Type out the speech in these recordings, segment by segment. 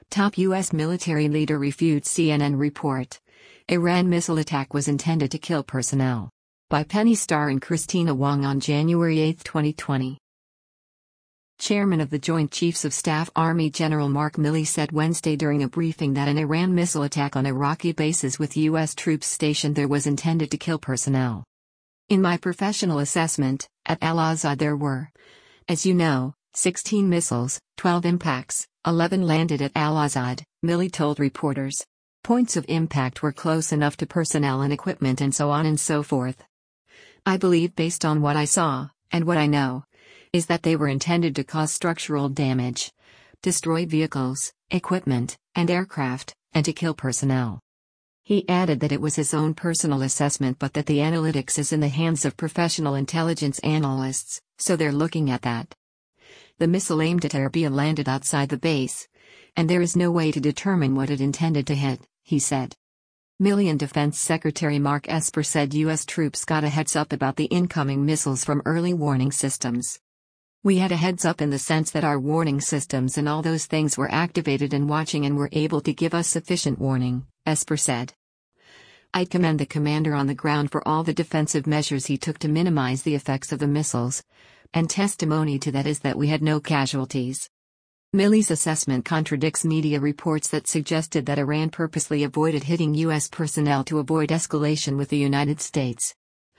Top U.S. military leader refutes CNN report. Iran missile attack was intended to kill personnel. By Penny Starr and Christina Wong on January 8, 2020. Chairman of the Joint Chiefs of Staff Army General Mark Milley said Wednesday during a briefing that an Iran missile attack on Iraqi bases with U.S. troops stationed there was intended to kill personnel. In my professional assessment, at Al-Azad there were, as you know, 16 missiles, 12 impacts, 11 landed at Al-Azad, Milley told reporters. Points of impact were close enough to personnel and equipment and so on and so forth. I believe based on what I saw, and what I know, is that they were intended to cause structural damage, destroy vehicles, equipment, and aircraft, and to kill personnel. He added that it was his own personal assessment but that the analytics is in the hands of professional intelligence analysts, so they're looking at that. The missile aimed at Erbil landed outside the base, and there is no way to determine what it intended to hit, he said. Milley and Defense Secretary Mark Esper said U.S. troops got a heads-up about the incoming missiles from early warning systems. We had a heads-up in the sense that our warning systems and all those things were activated and watching and were able to give us sufficient warning, Esper said. I commend the commander on the ground for all the defensive measures he took to minimize the effects of the missiles, and testimony to that is that we had no casualties. Milley's assessment contradicts media reports that suggested that Iran purposely avoided hitting U.S. personnel to avoid escalation with the United States.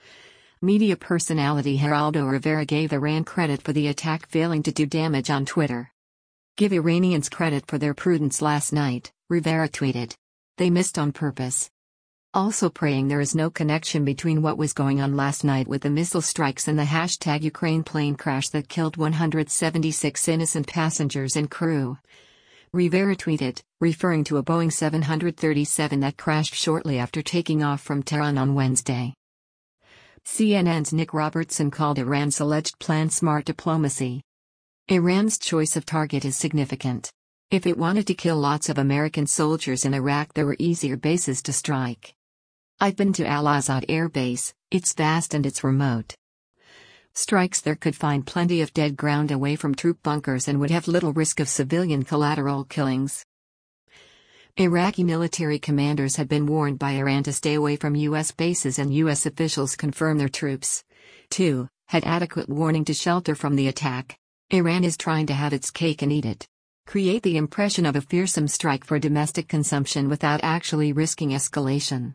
Media personality Geraldo Rivera gave Iran credit for the attack failing to do damage on Twitter. Give Iranians credit for their prudence last night, Rivera tweeted. They missed on purpose. Also praying there is no connection between what was going on last night with the missile strikes and the #Ukraine plane crash that killed 176 innocent passengers and crew. Rivera tweeted, referring to a Boeing 737 that crashed shortly after taking off from Tehran on Wednesday. CNN's Nick Robertson called Iran's alleged plan smart diplomacy. Iran's choice of target is significant. If it wanted to kill lots of American soldiers in Iraq, there were easier bases to strike. I've been to Al-Azad Air Base, it's vast and it's remote. Strikes there could find plenty of dead ground away from troop bunkers and would have little risk of civilian collateral killings. Iraqi military commanders had been warned by Iran to stay away from U.S. bases, and U.S. officials confirmed their troops, too, had adequate warning to shelter from the attack. Iran is trying to have its cake and eat it. Create the impression of a fearsome strike for domestic consumption without actually risking escalation.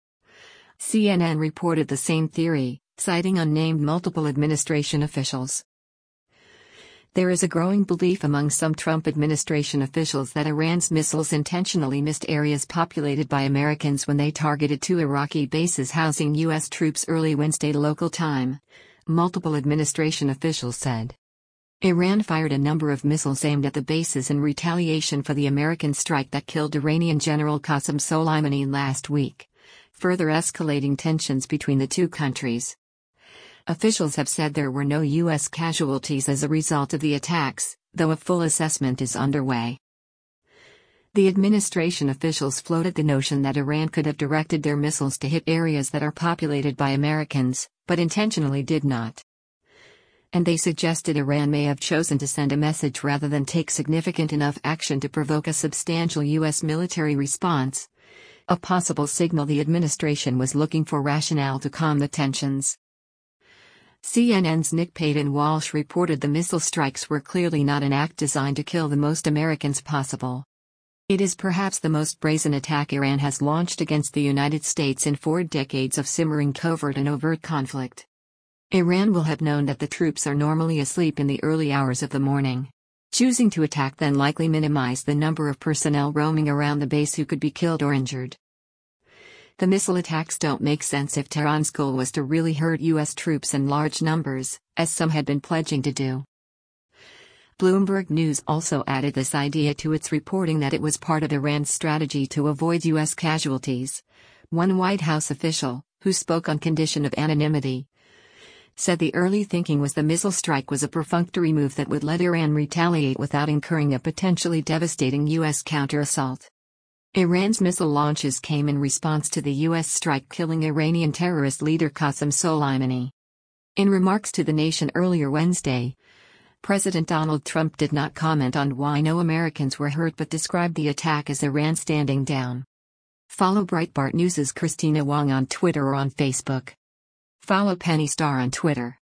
CNN reported the same theory, citing unnamed multiple administration officials. There is a growing belief among some Trump administration officials that Iran's missiles intentionally missed areas populated by Americans when they targeted two Iraqi bases housing U.S. troops early Wednesday local time, multiple administration officials said. Iran fired a number of missiles aimed at the bases in retaliation for the American strike that killed Iranian General Qasem Soleimani last week, further escalating tensions between the two countries. Officials have said there were no U.S. casualties as a result of the attacks, though a full assessment is underway. The administration officials floated the notion that Iran could have directed their missiles to hit areas that are populated by Americans, but intentionally did not. And they suggested Iran may have chosen to send a message rather than take significant enough action to provoke a substantial U.S. military response, a possible signal the administration was looking for rationale to calm the tensions. CNN's Nick Payton Walsh reported the missile strikes were clearly not an act designed to kill the most Americans possible. It is perhaps the most brazen attack Iran has launched against the United States in 4 decades of simmering covert and overt conflict. Iran will have known that the troops are normally asleep in the early hours of the morning. Choosing to attack then likely minimized the number of personnel roaming around the base who could be killed or injured. The missile attacks don't make sense if Tehran's goal was to really hurt U.S. troops in large numbers, as some had been pledging to do. Bloomberg News also added this idea to its reporting that it was part of Iran's strategy to avoid U.S. casualties. One White House official, who spoke on condition of anonymity, said the early thinking was the missile strike was a perfunctory move that would let Iran retaliate without incurring a potentially devastating U.S. counter-assault. Iran's missile launches came in response to the U.S. strike killing Iranian terrorist leader Qasem Soleimani. In remarks to the nation earlier Wednesday, President Donald Trump did not comment on why no Americans were hurt but described the attack as Iran standing down. Follow Breitbart News' Christina Wong on Twitter or on Facebook. Follow Penny Starr on Twitter.